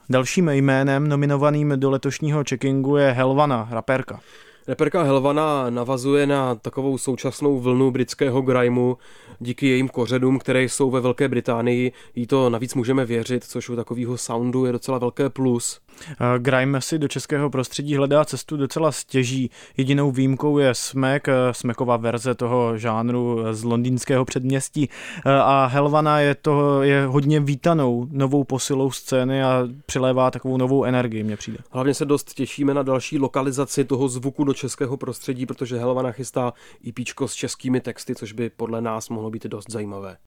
Dalším jménem nominovaným do letošního checkingu je Helvana, raperka. Raperka Helvana navazuje na takovou současnou vlnu britského grimeu. Díky jejím kořenům, které jsou ve Velké Británii, jí to navíc můžeme věřit, což u takového soundu je docela velké plus. Grime si do českého prostředí hledá cestu docela stěží. Jedinou výjimkou je Smack, Smacková verze toho žánru z londýnského předměstí. A Helvana je hodně vítanou novou posilou scény a přilévá takovou novou energii, mně přijde. Hlavně se dost těšíme na další lokalizaci toho zvuku do českého prostředí, protože Helvana chystá EPčko s českými texty, což by podle nás mohlo být dost zajímavé.